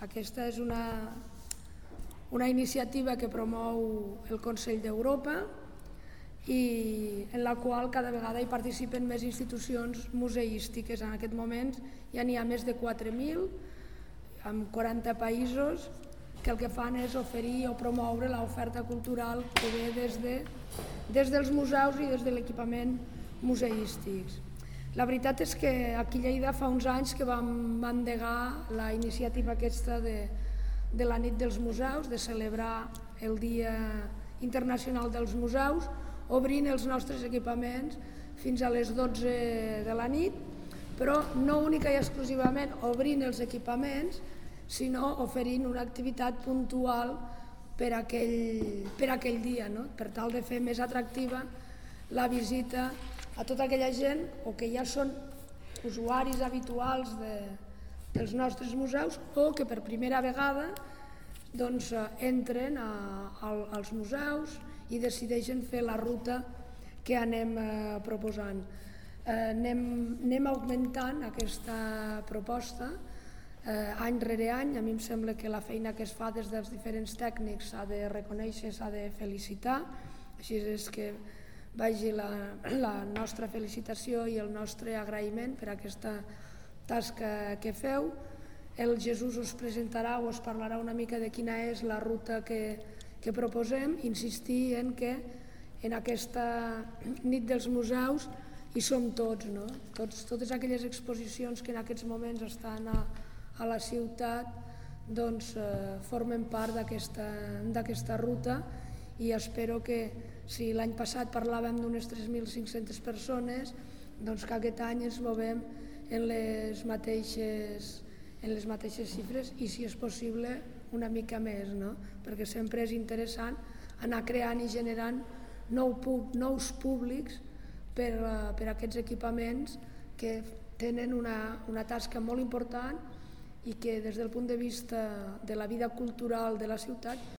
Aquesta és una iniciativa que promou el Consell d'Europa i en la qual cada vegada hi participen més institucions museístiques. En aquest moment ja n'hi ha més de 4.000 en 40 països que el que fan és oferir o promoure l'oferta cultural que ve des dels museus i des de l'equipament museístic. La veritat és que aquí a Lleida fa uns anys que vam endegar la iniciativa aquesta de la nit dels museus, de celebrar el Dia Internacional dels Museus, obrint els nostres equipaments fins a les 12 de la nit, però no única i exclusivament obrint els equipaments, sinó oferint una activitat puntual per aquell dia, no? Per tal de fer més atractiva la visita a tota aquella gent o que ja són usuaris habituals dels nostres museus o que per primera vegada entren als museus i decideixen fer la ruta que anem proposant. Anem augmentant aquesta proposta any rere any. A mi em sembla que la feina que es fa des dels diferents tècnics s'ha de reconèixer, s'ha de felicitar, així és que vagi la nostra felicitació i el nostre agraïment per aquesta tasca que feu. El Jesús us presentarà o us parlarà una mica de quina és la ruta que proposem, insistir en que en aquesta nit dels museus hi som tots, no? Totes aquelles exposicions que en aquests moments estan a la ciutat formen part d'aquesta ruta i espero que si l'any passat parlàvem d'unes 3.500 persones, que aquest any ens movem en les mateixes xifres i, si és possible, una mica més, no? Perquè sempre és interessant anar creant i generant nous públics per a aquests equipaments que tenen una tasca molt important i que des del punt de vista de la vida cultural de la ciutat